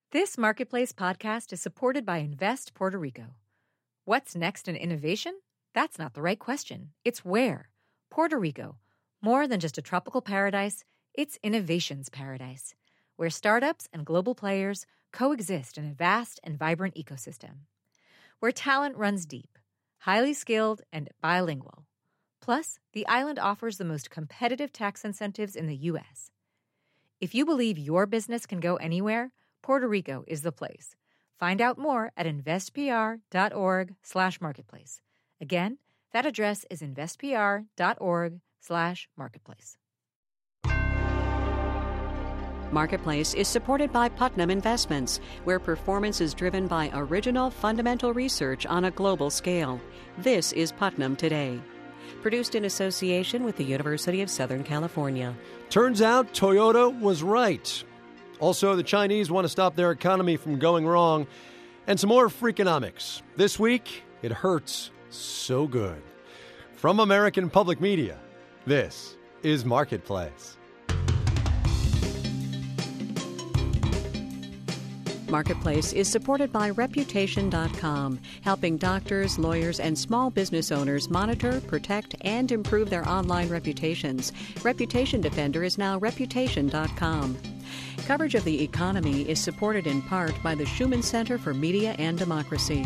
This Marketplace podcast is supported by Invest Puerto Rico. What's next in innovation? That's not the right question. It's where. Puerto Rico. More than just a tropical paradise, it's innovation's paradise, where startups and global players coexist in a vast and vibrant ecosystem. Where talent runs deep, highly skilled, and bilingual. Plus, the island offers the most competitive tax incentives in the U.S. If you believe your business can go anywhere, Puerto Rico is the place. Find out more at investpr.org/marketplace. Again, that address is investpr.org/marketplace. Marketplace is supported by Putnam Investments, where performance is driven by original fundamental research on a global scale. This is Putnam Today. Produced in association with the University of Southern California. Turns out Toyota was right. Also, the Chinese want to stop their economy from going wrong. And some more Freakonomics. This week, it hurts so good. From American Public Media, this is Marketplace. Marketplace is supported by Reputation.com, helping doctors, lawyers, and small business owners monitor, protect, and improve their online reputations. Reputation Defender is now Reputation.com. Coverage of the economy is supported in part by the Schumann Center for Media and Democracy.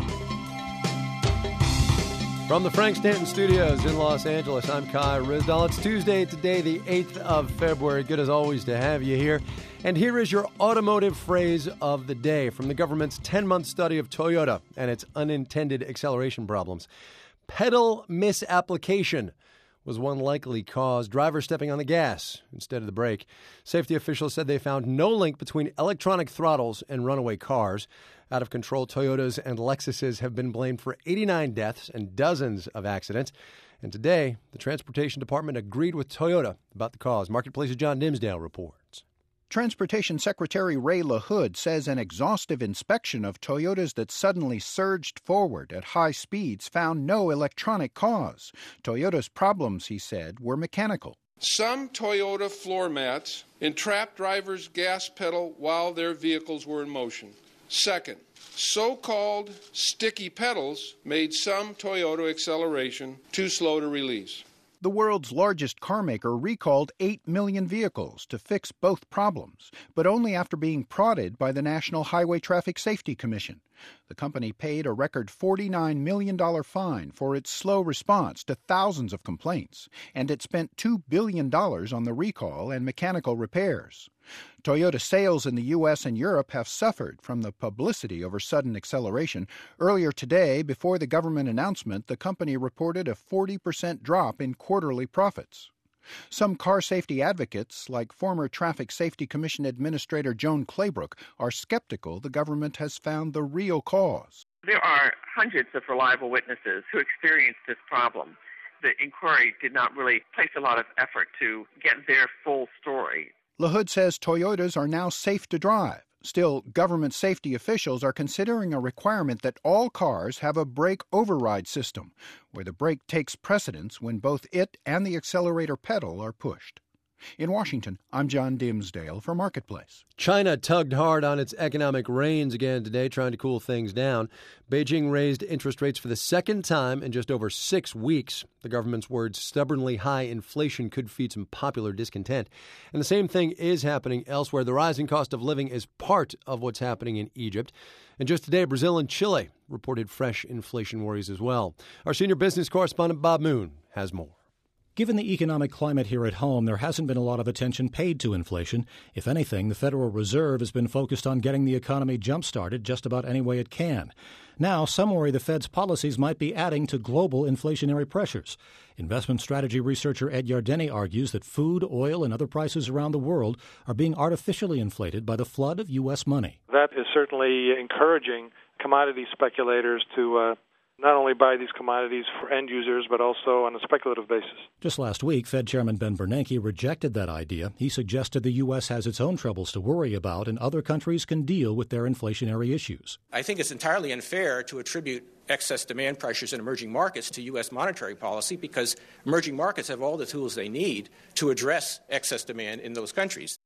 From the Frank Stanton Studios in Los Angeles, I'm Kai Ryssdal. It's Tuesday today, the 8th of February. Good as always to have you here. And here is your automotive phrase of the day from the government's 10-month study of Toyota and its unintended acceleration problems. Pedal misapplication was one likely cause, drivers stepping on the gas instead of the brake. Safety officials said they found no link between electronic throttles and runaway cars. Out-of-control Toyotas and Lexuses have been blamed for 89 deaths and dozens of accidents. And today, the Transportation Department agreed with Toyota about the cause. Marketplace's John Dimsdale reports. Transportation Secretary Ray LaHood says an exhaustive inspection of Toyotas that suddenly surged forward at high speeds found no electronic cause. Toyota's problems, he said, were mechanical. Some Toyota floor mats entrapped drivers' gas pedal while their vehicles were in motion. Second, so-called sticky pedals made some Toyota acceleration too slow to release. The world's largest carmaker recalled 8 million vehicles to fix both problems, but only after being prodded by the National Highway Traffic Safety Commission. The company paid a record $49 million fine for its slow response to thousands of complaints, and it spent $2 billion on the recall and mechanical repairs. Toyota sales in the U.S. and Europe have suffered from the publicity over sudden acceleration. Earlier today, before the government announcement, the company reported a 40% drop in quarterly profits. Some car safety advocates, like former Traffic Safety Commission Administrator Joan Claybrook, are skeptical the government has found the real cause. There are hundreds of reliable witnesses who experienced this problem. The inquiry did not really place a lot of effort to get their full story. LaHood says Toyotas are now safe to drive. Still, government safety officials are considering a requirement that all cars have a brake override system, where the brake takes precedence when both it and the accelerator pedal are pushed. In Washington, I'm John Dimsdale for Marketplace. China tugged hard on its economic reins again today, trying to cool things down. Beijing raised interest rates for the second time in just over 6 weeks. The government's words, stubbornly high inflation could feed some popular discontent. And the same thing is happening elsewhere. The rising cost of living is part of what's happening in Egypt. And just today, Brazil and Chile reported fresh inflation worries as well. Our senior business correspondent, Bob Moon, has more. Given the economic climate here at home, there hasn't been a lot of attention paid to inflation. If anything, the Federal Reserve has been focused on getting the economy jump-started just about any way it can. Now, some worry the Fed's policies might be adding to global inflationary pressures. Investment strategy researcher Ed Yardeni argues that food, oil, and other prices around the world are being artificially inflated by the flood of U.S. money. That is certainly encouraging commodity speculators to not only buy these commodities for end users, but also on a speculative basis. Just last week, Fed Chairman Ben Bernanke rejected that idea. He suggested the U.S. has its own troubles to worry about, and other countries can deal with their inflationary issues. I think it's entirely unfair to attribute excess demand pressures in emerging markets to U.S. monetary policy, because emerging markets have all the tools they need to address excess demand in those countries.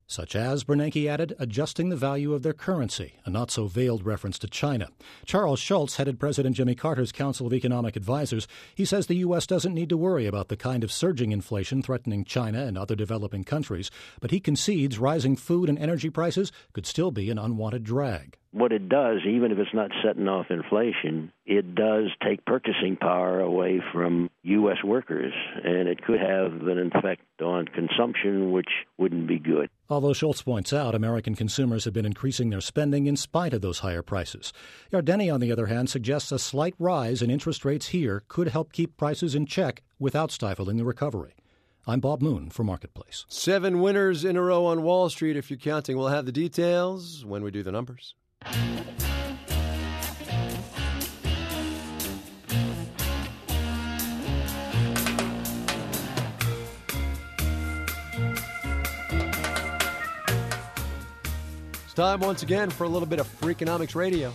Such as, Bernanke added, adjusting the value of their currency, a not-so-veiled reference to China. Charles Schulz headed President Jimmy Carter's Council of Economic Advisers. He says the U.S. doesn't need to worry about the kind of surging inflation threatening China and other developing countries, but he concedes rising food and energy prices could still be an unwanted drag. What it does, even if it's not setting off inflation, it does take purchasing power away from U.S. workers, and it could have an effect on consumption, which wouldn't be good. Although Schulz points out American consumers have been increasing their spending in spite of those higher prices. Yardeni, on the other hand, suggests a slight rise in interest rates here could help keep prices in check without stifling the recovery. I'm Bob Moon for Marketplace. 7 winners in a row on Wall Street, if you're counting. We'll have the details when we do the numbers. It's time once again for a little bit of Freakonomics Radio.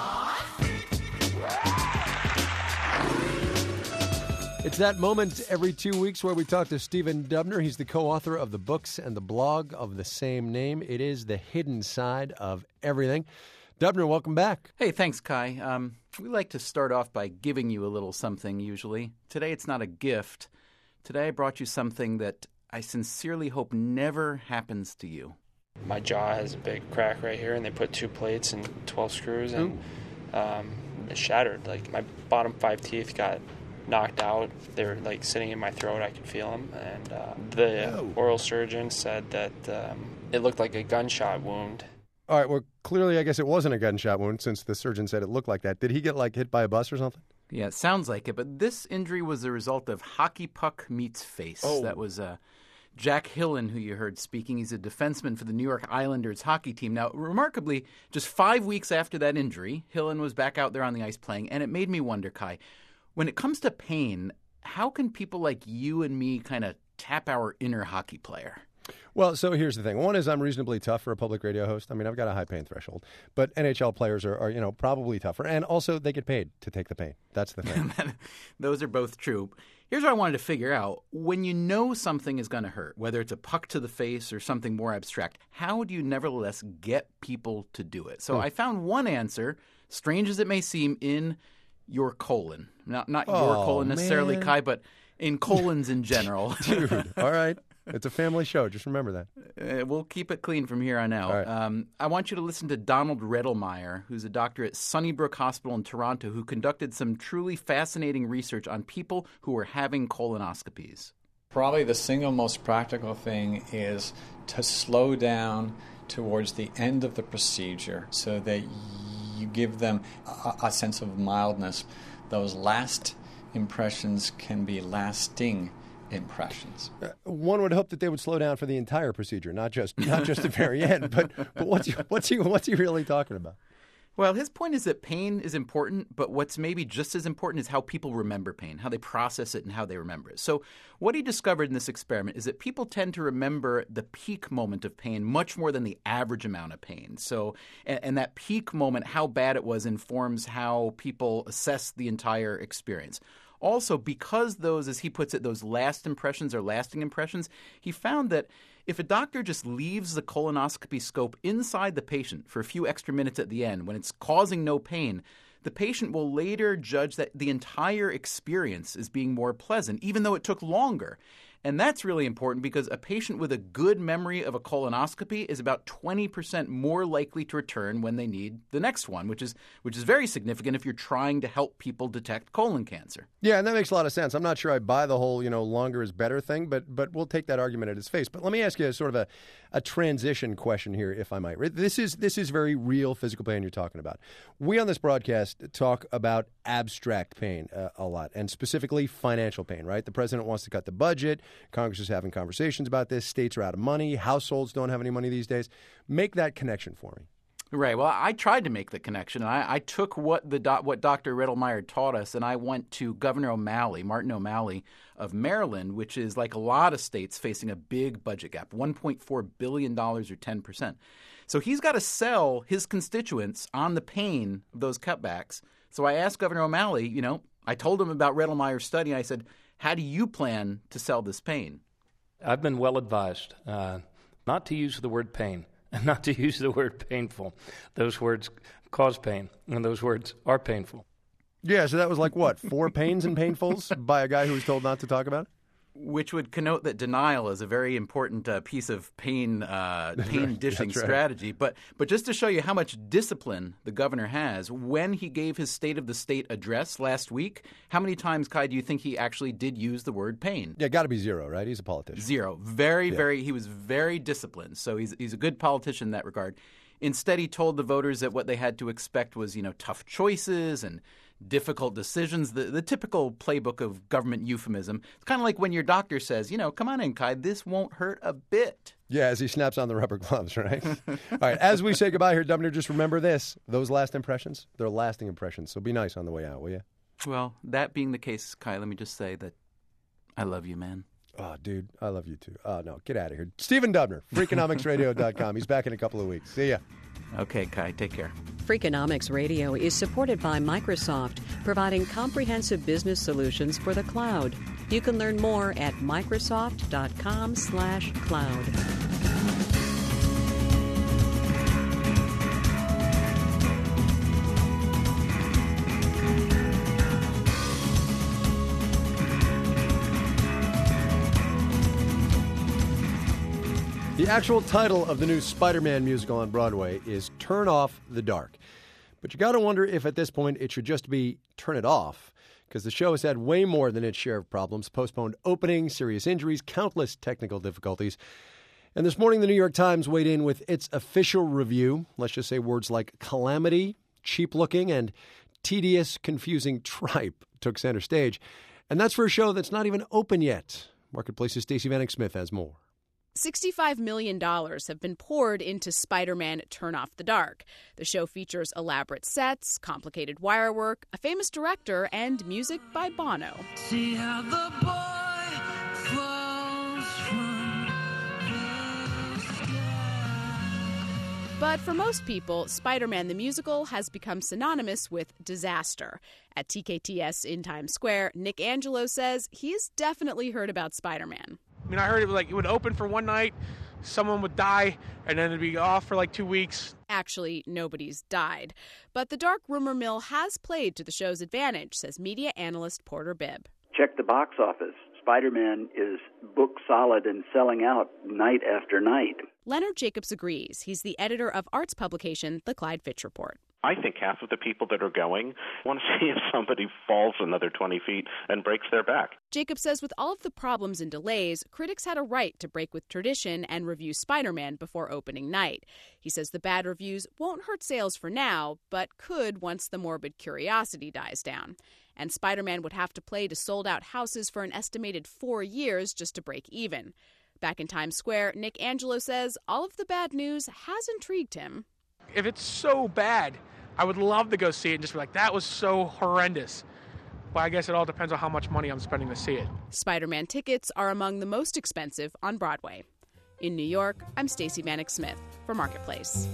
It's that moment every 2 weeks where we talk to Stephen Dubner. He's the co-author of the books and the blog of the same name. It is the hidden side of everything. Dubner, welcome back. Hey, thanks, Kai. We like to start off by giving you a little something usually. Today it's not a gift. Today I brought you something that I sincerely hope never happens to you. My jaw has a big crack right here, and they put 2 plates and 12 screws, and it shattered. Like, my bottom 5 teeth got knocked out. They were like sitting in my throat. I could feel them. And the oral surgeon said that it looked like a gunshot wound. All right, well, clearly I guess it wasn't a gunshot wound since the surgeon said it looked like that. Did he get hit by a bus or something? Yeah, it sounds like it. But this injury was the result of hockey puck meets face. Oh. That was Jack Hillen, who you heard speaking. He's a defenseman for the New York Islanders hockey team. Now, remarkably, just 5 weeks after that injury, Hillen was back out there on the ice playing. And it made me wonder, Kai, when it comes to pain, how can people like you and me kind of tap our inner hockey player? Well, so here's the thing. One is I'm reasonably tough for a public radio host. I mean, I've got a high pain threshold. But NHL players are probably tougher. And also they get paid to take the pain. That's the thing. Those are both true. Here's what I wanted to figure out. When you know something is going to hurt, whether it's a puck to the face or something more abstract, how do you nevertheless get people to do it? So I found one answer, strange as it may seem, in your colon. Not your colon necessarily, man. Kai, but in colons in general. Dude, all right. It's a family show. Just remember that. We'll keep it clean from here on out. Right. I want you to listen to Donald Rettelmeyer, who's a doctor at Sunnybrook Hospital in Toronto, who conducted some truly fascinating research on people who were having colonoscopies. Probably the single most practical thing is to slow down towards the end of the procedure so that you give them a sense of mildness. Those last impressions can be lasting impressions. One would hope that they would slow down for the entire procedure, not just the very end. But what's he really talking about? Well, his point is that pain is important, but what's maybe just as important is how people remember pain, how they process it and how they remember it. So what he discovered in this experiment is that people tend to remember the peak moment of pain much more than the average amount of pain. So, and that peak moment, how bad it was, informs how people assess the entire experience. Also, because those, as he puts it, those last impressions are lasting impressions, he found that if a doctor just leaves the colonoscopy scope inside the patient for a few extra minutes at the end when it's causing no pain, the patient will later judge that the entire experience is being more pleasant, even though it took longer. And that's really important because a patient with a good memory of a colonoscopy is about 20% more likely to return when they need the next one, which is very significant if you're trying to help people detect colon cancer. Yeah, and that makes a lot of sense. I'm not sure I buy the whole, longer is better thing, but we'll take that argument at its face. But let me ask you sort of a transition question here, if I might. This is very real physical pain you're talking about. We on this broadcast talk about abstract pain a lot, and specifically financial pain, right? The president wants to cut the budget. Congress is having conversations about this. States are out of money. Households don't have any money these days. Make that connection for me. Right. Well, I tried to make the connection. I took what Dr. Rettelmeyer taught us, and I went to Governor O'Malley, Martin O'Malley of Maryland, which is like a lot of states facing a big budget gap, $1.4 billion or 10%. So he's got to sell his constituents on the pain of those cutbacks. So I asked Governor O'Malley, I told him about Rettelmeyer's study, and I said, how do you plan to sell this pain? I've been well advised not to use the word pain and not to use the word painful. Those words cause pain, and those words are painful. Yeah, so that was like what, 4 pains and painfuls by a guy who was told not to talk about it? Which would connote that denial is a very important piece of pain-dishing strategy. But just to show you how much discipline the governor has, when he gave his State of the State address last week, how many times, Kai, do you think he actually did use the word pain? Yeah, got to be 0, right? He's a politician. 0. He was very disciplined. So he's a good politician in that regard. Instead, he told the voters that what they had to expect was, tough choices and difficult decisions, the typical playbook of government euphemism. It's kind of like when your doctor says, come on in, Kai, this won't hurt a bit. Yeah, as he snaps on the rubber gloves, right? All right, as we say goodbye here, Dubner, just remember this. Those last impressions, they're lasting impressions. So be nice on the way out, will you? Well, that being the case, Kai, let me just say that I love you, man. Oh, dude, I love you too. Oh, no, get out of here. Stephen Dubner, Freakonomicsradio.com. He's back in a couple of weeks. See ya. Okay, Kai, take care. Freakonomics Radio is supported by Microsoft, providing comprehensive business solutions for the cloud. You can learn more at Microsoft.com/cloud. The actual title of the new Spider-Man musical on Broadway is Turn Off the Dark. But you got to wonder if at this point it should just be Turn It Off, because the show has had way more than its share of problems: postponed opening, serious injuries, countless technical difficulties. And this morning, the New York Times weighed in with its official review. Let's just say words like calamity, cheap-looking, and tedious, confusing tripe took center stage. And that's for a show that's not even open yet. Marketplace's Stacey Vanek Smith has more. $65 million have been poured into Spider-Man Turn Off the Dark. The show features elaborate sets, complicated wire work, a famous director, and music by Bono. See how the boy falls from the sky. But for most people, Spider-Man the Musical has become synonymous with disaster. At TKTS in Times Square, Nick Angelo says he's definitely heard about Spider-Man. I mean, I heard it would open for one night, someone would die, and then it'd be off for 2 weeks. Actually, nobody's died. But the dark rumor mill has played to the show's advantage, says media analyst Porter Bibb. Check the box office. Spider-Man is book solid and selling out night after night. Leonard Jacobs agrees. He's the editor of arts publication The Clyde Fitch Report. I think half of the people that are going want to see if somebody falls another 20 feet and breaks their back. Jacob says with all of the problems and delays, critics had a right to break with tradition and review Spider-Man before opening night. He says the bad reviews won't hurt sales for now, but could once the morbid curiosity dies down. And Spider-Man would have to play to sold-out houses for an estimated 4 years just to break even. Back in Times Square, Nick Angelo says all of the bad news has intrigued him. If it's so bad, I would love to go see it and just be like, that was so horrendous. But I guess it all depends on how much money I'm spending to see it. Spider-Man tickets are among the most expensive on Broadway. In New York, I'm Stacey Vanek Smith for Marketplace.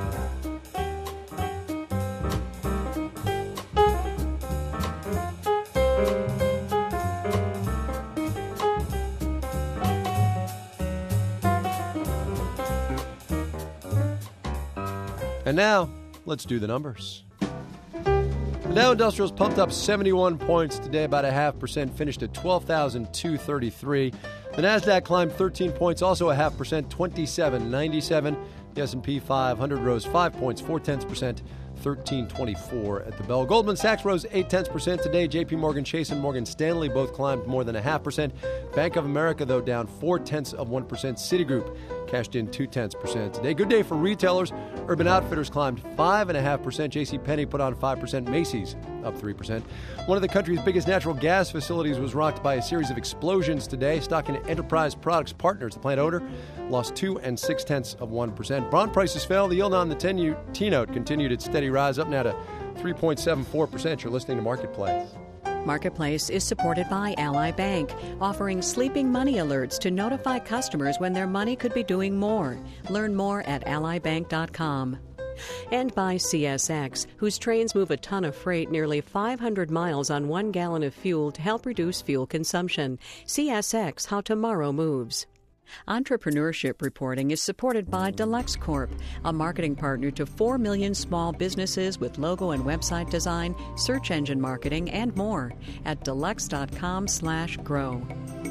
And now, let's do the numbers. The Dow Industrials pumped up 71 points today, about 0.5%, finished at 12,233. The Nasdaq climbed 13 points, also 0.5%, 2797. The S&P 500 rose 5 points, 0.4%, 1324 at the bell. Goldman Sachs rose 0.8% today. J.P. Morgan Chase and Morgan Stanley both climbed more than 0.5%. Bank of America, though, down 0.4%. Citigroup cashed in 0.2% today. Good day for retailers. Urban Outfitters climbed 5.5%. JCPenney put on 5%. Macy's up 3%. One of the country's biggest natural gas facilities was rocked by a series of explosions today. Stock in Enterprise Products Partners, the plant owner, lost 2.6%. Bond prices fell. The yield on the 10-year T-note continued its steady rise, up now to 3.74%. You're listening to Marketplace. Marketplace is supported by Ally Bank, offering sleeping money alerts to notify customers when their money could be doing more. Learn more at allybank.com. And by CSX, whose trains move a ton of freight nearly 500 miles on 1 gallon of fuel to help reduce fuel consumption. CSX, how tomorrow moves. Entrepreneurship reporting is supported by Deluxe Corp, a marketing partner to 4 million small businesses with logo and website design, search engine marketing, and more at deluxe.com/grow.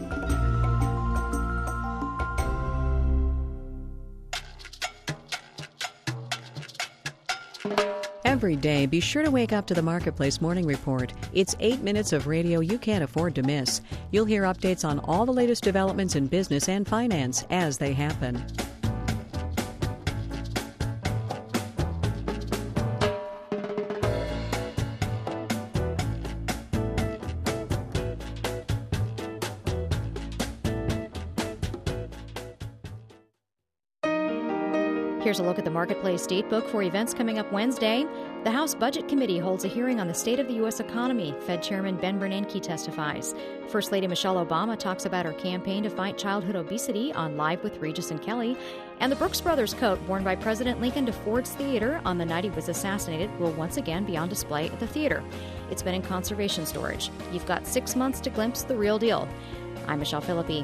Every day, be sure to wake up to the Marketplace Morning Report. It's 8 minutes of radio you can't afford to miss. You'll hear updates on all the latest developments in business and finance as they happen. Here's a look at the Marketplace Datebook for events coming up Wednesday. The House Budget Committee holds a hearing on the state of the U.S. economy. Fed Chairman Ben Bernanke testifies. First Lady Michelle Obama talks about her campaign to fight childhood obesity on Live with Regis and Kelly. And the Brooks Brothers coat worn by President Lincoln to Ford's Theater on the night he was assassinated will once again be on display at the theater. It's been in conservation storage. You've got 6 months to glimpse the real deal. I'm Michelle Philippi.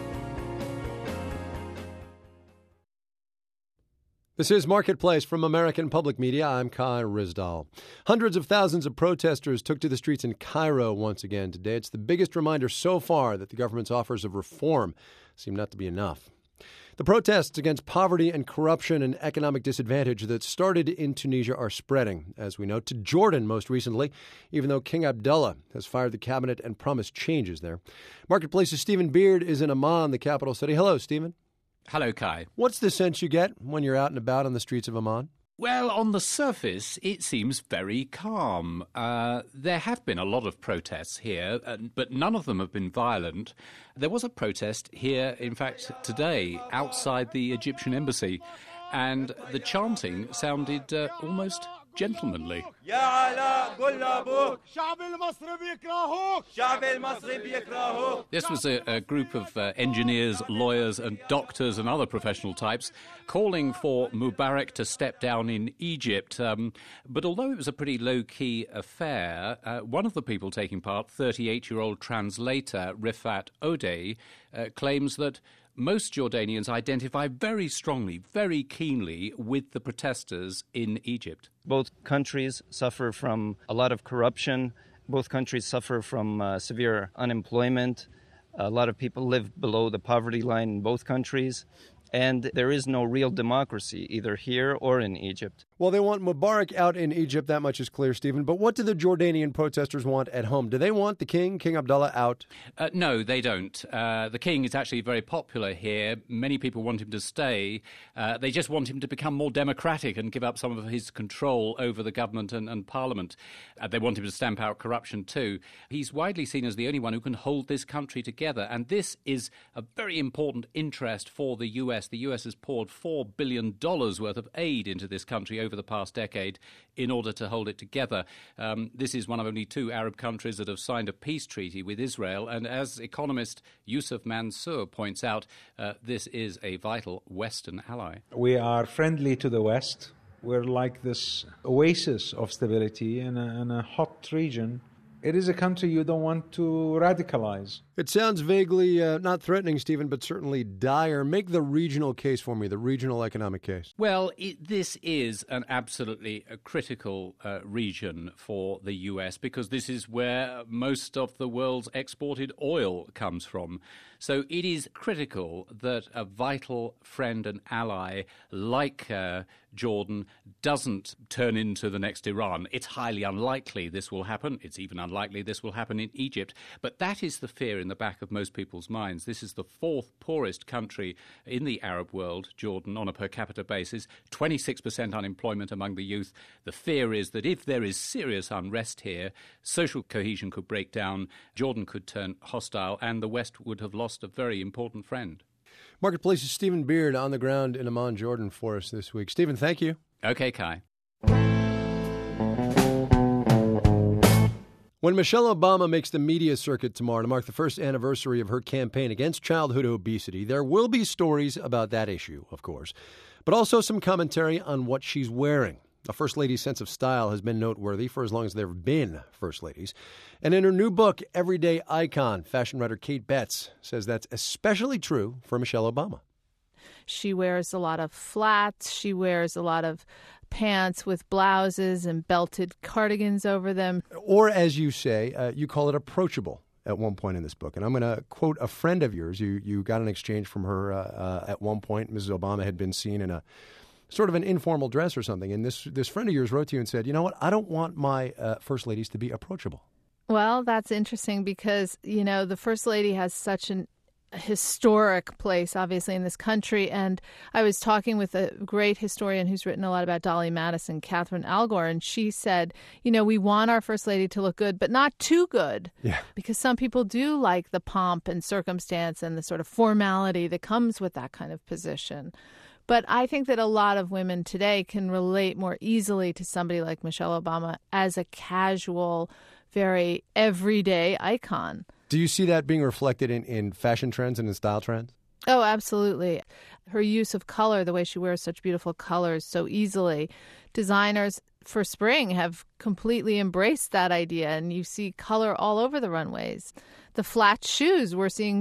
This is Marketplace from American Public Media. I'm Kai Ryssdal. Hundreds of thousands of protesters took to the streets in Cairo once again today. It's the biggest reminder so far that the government's offers of reform seem not to be enough. The protests against poverty and corruption and economic disadvantage that started in Tunisia are spreading, as we know, to Jordan most recently, even though King Abdullah has fired the cabinet and promised changes there. Marketplace's Stephen Beard is in Amman, the capital city. Hello, Stephen. Hello, Kai. What's the sense you get when you're out and about on the streets of Amman? Well, on the surface, it seems very calm. There have been a lot of protests here, but none of them have been violent. There was a protest here, in fact, today, outside the Egyptian embassy, and the chanting sounded almost gentlemanly. This was a group of engineers, lawyers and doctors and other professional types calling for Mubarak to step down in Egypt. But although it was a pretty low-key affair, one of the people taking part, 38-year-old translator Rifat Odeh, claims that most Jordanians identify very strongly, very keenly with the protesters in Egypt. Both countries suffer from a lot of corruption. Both countries suffer from severe unemployment. A lot of people live below the poverty line in both countries. And there is no real democracy, either here or in Egypt. Well, they want Mubarak out in Egypt, that much is clear, Stephen. But what do the Jordanian protesters want at home? Do they want the king, King Abdullah, out? No, they don't. The king is actually very popular here. Many people want him to stay. They just want him to become more democratic and give up some of his control over the government and parliament. They want him to stamp out corruption too. He's widely seen as the only one who can hold this country together. And this is a very important interest for the U.S. The U.S. has poured $4 billion worth of aid into this country over the past decade in order to hold it together. This is one of only 2 Arab countries that have signed a peace treaty with Israel. And as economist Yusuf Mansour points out, this is a vital Western ally. We are friendly to the West. We're like this oasis of stability in a hot region. It is a country you don't want to radicalize. It sounds vaguely not threatening, Stephen, but certainly dire. Make the regional case for me, the regional economic case. Well, this is an absolutely critical region for the U.S. because this is where most of the world's exported oil comes from. So it is critical that a vital friend and ally like Jordan doesn't turn into the next Iran. It's highly unlikely this will happen. It's even unlikely this will happen in Egypt. But that is the fear in the back of most people's minds. This is the 4th poorest country in the Arab world, Jordan, on a per capita basis, 26% unemployment among the youth. The fear is that if there is serious unrest here, social cohesion could break down, Jordan could turn hostile, and the West would have lost a very important friend. Marketplace's Stephen Beard on the ground in Amman, Jordan for us this week. Stephen, thank you. Okay, Kai. When Michelle Obama makes the media circuit tomorrow to mark the first anniversary of her campaign against childhood obesity, there will be stories about that issue, of course, but also some commentary on what she's wearing. A First Lady's sense of style has been noteworthy for as long as there have been First Ladies. And in her new book, Everyday Icon, fashion writer Kate Betts says that's especially true for Michelle Obama. She wears a lot of flats. She wears a lot of pants with blouses and belted cardigans over them. Or, as you say, you call it approachable at one point in this book. And I'm going to quote a friend of yours. You got an exchange from her at one point. Mrs. Obama had been seen in a sort of an informal dress or something. And this friend of yours wrote to you and said, you know what, I don't want my First Ladies to be approachable. Well, that's interesting because, the First Lady has such an historic place, obviously, in this country. And I was talking with a great historian who's written a lot about Dolly Madison, Catherine Algor, and she said, we want our First Lady to look good, but not too good. Yeah. Because some people do like the pomp and circumstance and the sort of formality that comes with that kind of position. But I think that a lot of women today can relate more easily to somebody like Michelle Obama as a casual, very everyday icon. Do you see that being reflected in fashion trends and in style trends? Oh, absolutely. Her use of color, the way she wears such beautiful colors so easily. Designers for spring have completely embraced that idea, and you see color all over the runways. The flat shoes, we're seeing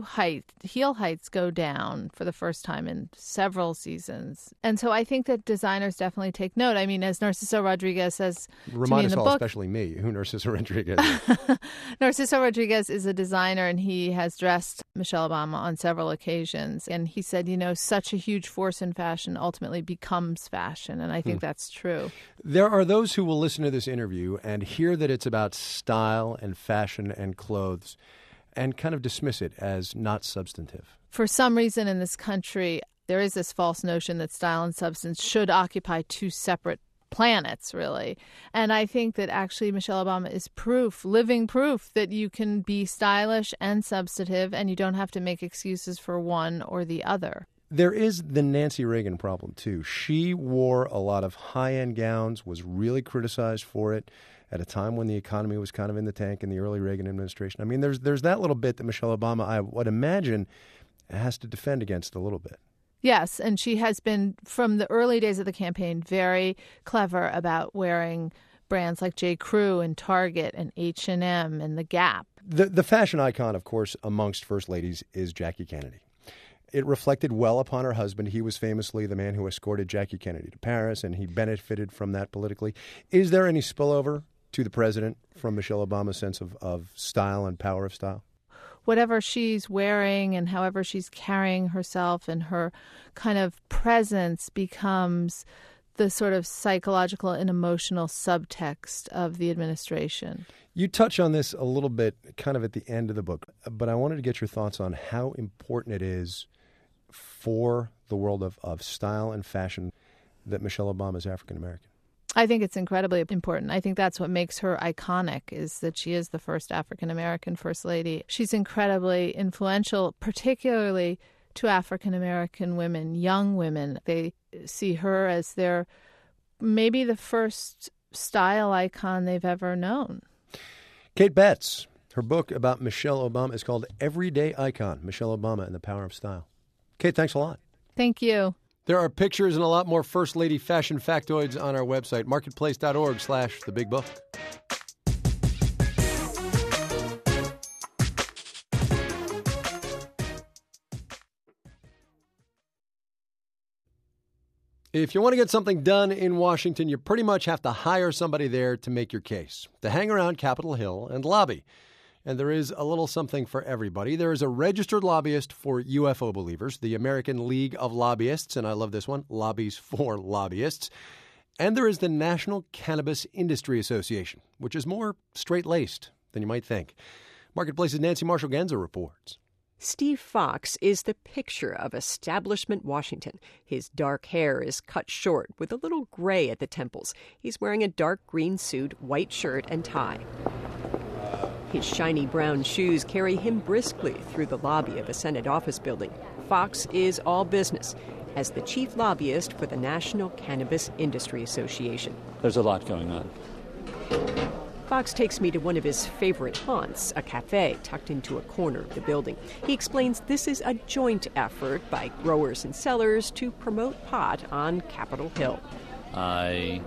heel heights go down for the first time in several seasons. And so I think that designers definitely take note. I mean, as Narciso Rodriguez says Remind us all, book, especially me, who Narciso Rodriguez is. Narciso Rodriguez is a designer, and he has dressed Michelle Obama on several occasions. And he said, such a huge force in fashion ultimately becomes fashion. And I think that's true. There are those who will listen to this interview and hear that it's about style and fashion and clothes and kind of dismiss it as not substantive. For some reason in this country, there is this false notion that style and substance should occupy two separate planets, really. And I think that actually Michelle Obama is living proof that you can be stylish and substantive and you don't have to make excuses for one or the other. There is the Nancy Reagan problem, too. She wore a lot of high-end gowns, was really criticized for it at a time when the economy was kind of in the tank in the early Reagan administration. I mean, there's that little bit that Michelle Obama, I would imagine, has to defend against a little bit. Yes, and she has been, from the early days of the campaign, very clever about wearing brands like J. Crew and Target and H&M and The Gap. The fashion icon, of course, amongst First Ladies is Jackie Kennedy. It reflected well upon her husband. He was famously the man who escorted Jackie Kennedy to Paris, and he benefited from that politically. Is there any spillover to the president from Michelle Obama's sense of style and power of style? Whatever she's wearing and however she's carrying herself and her kind of presence becomes the sort of psychological and emotional subtext of the administration. You touch on this a little bit kind of at the end of the book, but I wanted to get your thoughts on how important it is for the world of style and fashion that Michelle Obama is African-American. I think it's incredibly important. I think that's what makes her iconic, is that she is the first African-American First Lady. She's incredibly influential, particularly to African-American women, young women. They see her as maybe the first style icon they've ever known. Kate Betts, her book about Michelle Obama is called Everyday Icon, Michelle Obama and the Power of Style. Kate, thanks a lot. Thank you. There are pictures and a lot more First Lady fashion factoids on our website, marketplace.org/thebigbook. If you want to get something done in Washington, you pretty much have to hire somebody there to make your case, to hang around Capitol Hill and lobby. And there is a little something for everybody. There is a registered lobbyist for UFO believers, the American League of Lobbyists, and I love this one, Lobbies for Lobbyists. And there is the National Cannabis Industry Association, which is more straight-laced than you might think. Marketplace's Nancy Marshall-Genzer reports. Steve Fox is the picture of establishment Washington. His dark hair is cut short with a little gray at the temples. He's wearing a dark green suit, white shirt, and tie. His shiny brown shoes carry him briskly through the lobby of a Senate office building. Fox is all business as the chief lobbyist for the National Cannabis Industry Association. There's a lot going on. Fox takes me to one of his favorite haunts, a cafe tucked into a corner of the building. He explains this is a joint effort by growers and sellers to promote pot on Capitol Hill. I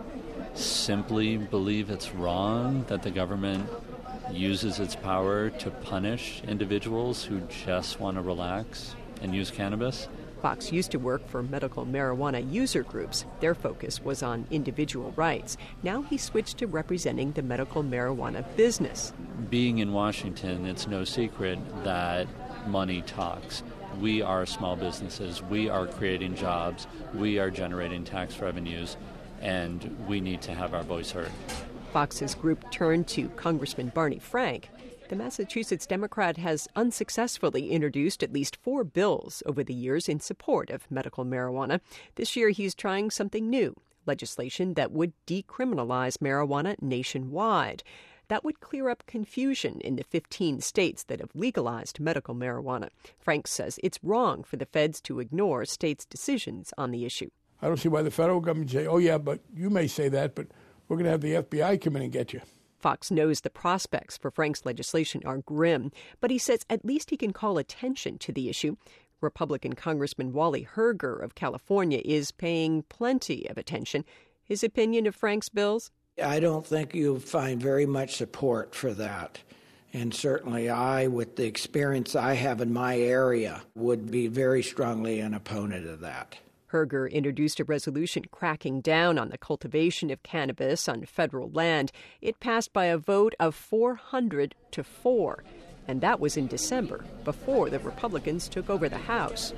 simply believe it's wrong that the government uses its power to punish individuals who just want to relax and use cannabis. Fox used to work for medical marijuana user groups. Their focus was on individual rights. Now he switched to representing the medical marijuana business. Being in Washington, it's no secret that money talks. We are small businesses. We are creating jobs. We are generating tax revenues, and we need to have our voice heard. Fox's group turned to Congressman Barney Frank. The Massachusetts Democrat has unsuccessfully introduced at least 4 bills over the years in support of medical marijuana. This year he's trying something new, legislation that would decriminalize marijuana nationwide. That would clear up confusion in the 15 states that have legalized medical marijuana. Frank says it's wrong for the feds to ignore states' decisions on the issue. I don't see why the federal government say, oh, yeah, but you may say that, but we're going to have the FBI come in and get you. Fox knows the prospects for Frank's legislation are grim, but he says at least he can call attention to the issue. Republican Congressman Wally Herger of California is paying plenty of attention. His opinion of Frank's bills? I don't think you'll find very much support for that. And certainly I, with the experience I have in my area, would be very strongly an opponent of that. Herger introduced a resolution cracking down on the cultivation of cannabis on federal land. It passed by a vote of 400 to 4, and that was in December, before the Republicans took over the House.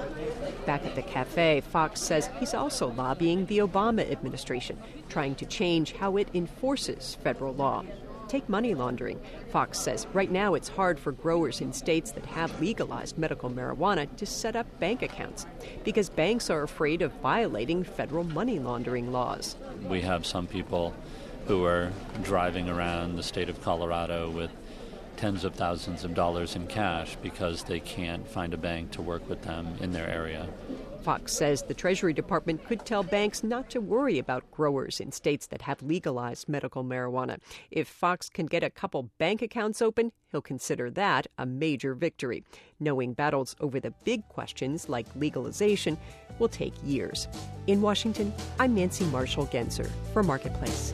Back at the cafe, Fox says he's also lobbying the Obama administration, trying to change how it enforces federal law. Take money laundering. Fox says right now it's hard for growers in states that have legalized medical marijuana to set up bank accounts because banks are afraid of violating federal money laundering laws. We have some people who are driving around the state of Colorado with tens of thousands of dollars in cash because they can't find a bank to work with them in their area. Fox says the Treasury Department could tell banks not to worry about growers in states that have legalized medical marijuana. If Fox can get a couple bank accounts open, he'll consider that a major victory. Knowing battles over the big questions like legalization will take years. In Washington, I'm Nancy Marshall-Genzer for Marketplace.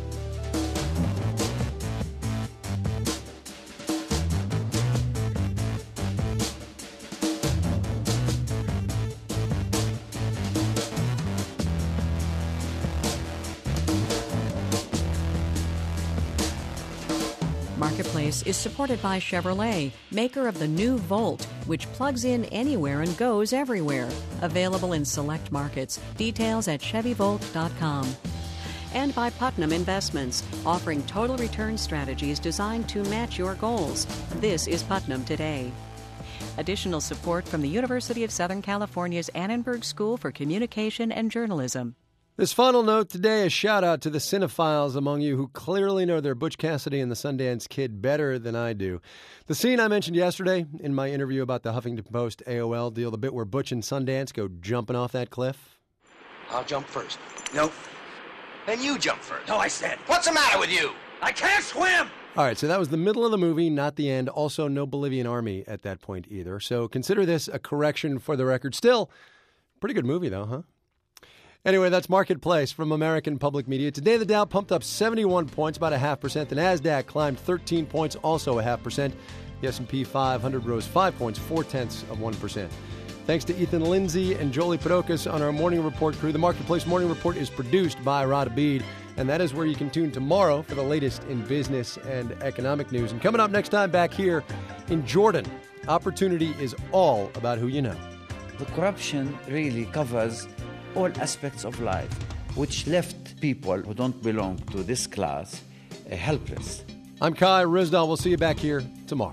Marketplace is supported by Chevrolet, maker of the new Volt, which plugs in anywhere and goes everywhere. Available in select markets. Details at ChevyVolt.com. And by Putnam Investments, offering total return strategies designed to match your goals. This is Putnam Today. Additional support from the University of Southern California's Annenberg School for Communication and Journalism. This final note today, a shout-out to the cinephiles among you who clearly know their Butch Cassidy and the Sundance Kid better than I do. The scene I mentioned yesterday in my interview about the Huffington Post AOL deal, the bit where Butch and Sundance go jumping off that cliff. I'll jump first. No. Then you jump first. No, I said. What's the matter with you? I can't swim! All right, so that was the middle of the movie, not the end. Also, no Bolivian army at that point either. So consider this a correction for the record. Still, pretty good movie, though, huh? Anyway, that's Marketplace from American Public Media. Today, the Dow pumped up 71 points, about 0.5%. The NASDAQ climbed 13 points, also 0.5%. The S&P 500 rose 5 points, 0.4%. Thanks to Ethan Lindsay and Jolie Podokis on our Morning Report crew. The Marketplace Morning Report is produced by Rod Abid, and that is where you can tune tomorrow for the latest in business and economic news. And coming up next time back here in Jordan, opportunity is all about who you know. The corruption really covers all aspects of life, which left people who don't belong to this class helpless. I'm Kai Ryssdal. We'll see you back here tomorrow.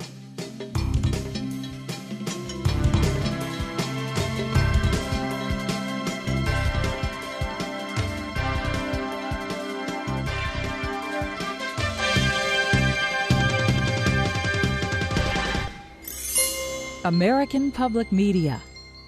American Public Media.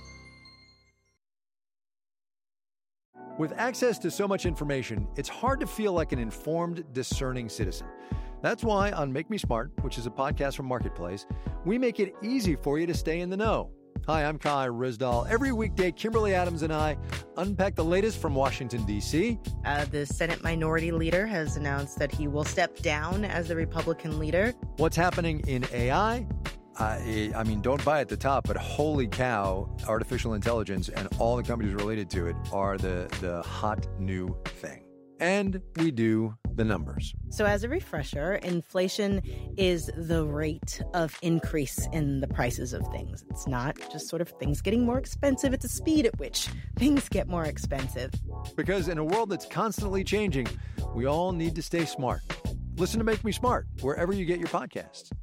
With access to so much information, it's hard to feel like an informed, discerning citizen. That's why on Make Me Smart, which is a podcast from Marketplace, we make it easy for you to stay in the know. Hi, I'm Kai Ryssdal. Every weekday, Kimberly Adams and I unpack the latest from Washington, D.C. The Senate Minority Leader has announced that he will step down as the Republican leader. What's happening in AI? I mean, don't buy at the top, but holy cow, artificial intelligence and all the companies related to it are the hot new thing. And we do the numbers. So as a refresher, inflation is the rate of increase in the prices of things. It's not just sort of things getting more expensive. It's the speed at which things get more expensive. Because in a world that's constantly changing, we all need to stay smart. Listen to Make Me Smart wherever you get your podcasts.